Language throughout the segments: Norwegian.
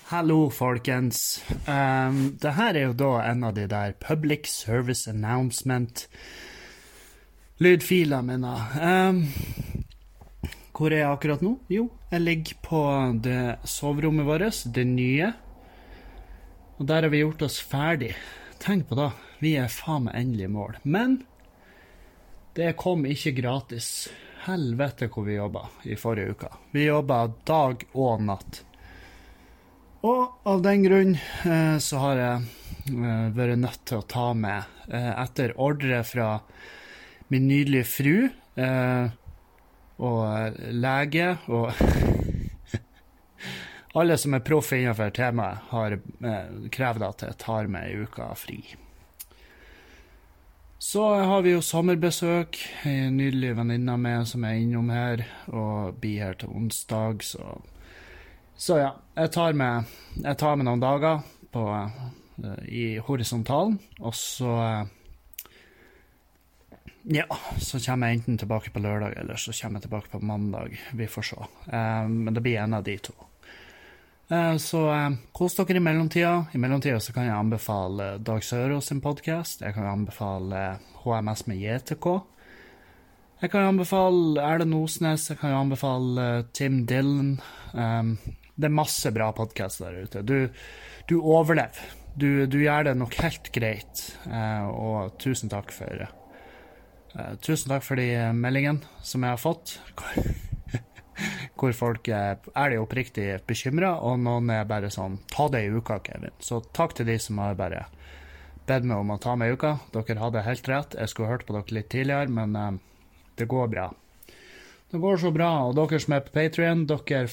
Hallo, folkens. Det her jo da en av de der Public Service Announcement-lydfiler mine. Hvor jeg akkurat nå? Jo, jeg ligger på det soverommet vårt, det nye. Og der har vi gjort oss ferdig. Tenk på da, vi faen meg endelig i mål. Men det kom ikke gratis. Helvete hvor vi jobbet i forrige uka. Vi jobbet dag og natt. Og av den grunn så har jeg vært nødt til å ta med, etter ordre fra min nydelige fru og lege, og alle som proff innenfor temaet har krevd at jeg tar med en uka fri. Så har vi jo sommerbesøk, en nydelig venninne med som innom her, og blir her til onsdag, Så ja, jeg tar med noen dager i horisontalen, og så kommer jeg enten tilbake på lørdag, eller så kommer jeg tilbake på mandag, vi får se. Men det blir en av de to. Så kos dere i mellomtida. I mellomtida så kan jeg anbefale Dag Sørås sin podcast, jeg kan anbefale HMS med JTK, jeg kan anbefale Erlend Osnes, jeg kan anbefale Tim Dillon. Det masse bra podcast der ute. Du overlever. Du gjør det nok helt greit. Og tusen takk for de meldingene som jeg har fått. Hvor folk det oppriktig bekymret, og noen bare sånn, ta det i uka, Kevin. Så takk til de som har bare bedt meg om å ta meg i uka. Dere hadde helt rett. Jeg skulle hørt på dere litt tidligere, men det går bra. Det går så bra, og dere som på Patreon, dere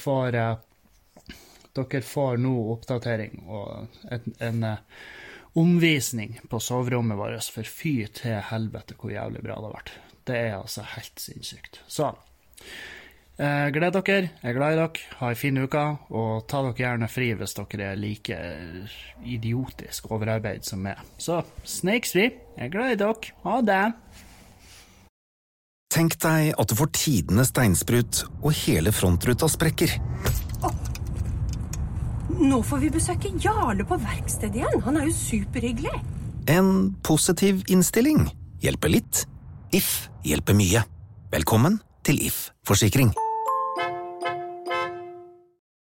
får nå oppdatering og en omvisning på soverommet vårt, for fy til helvete hvor jævlig bra det har vært. Det altså helt sinnssykt. Så, gled dere, jeg glad i dere, ha en fin uke, og ta dere gjerne fri hvis dere like idiotisk overarbeid som meg. Så, snakes vi, jeg glad i dere, ha det! Tenk deg at du får tidenes steinsprut, og hele frontruta sprekker. Nå får vi besøke Jarle på verkstedet igjen. Han jo superhyggelig. En positiv innstilling hjelper litt. If hjelper mye. Velkommen til If Forsikring.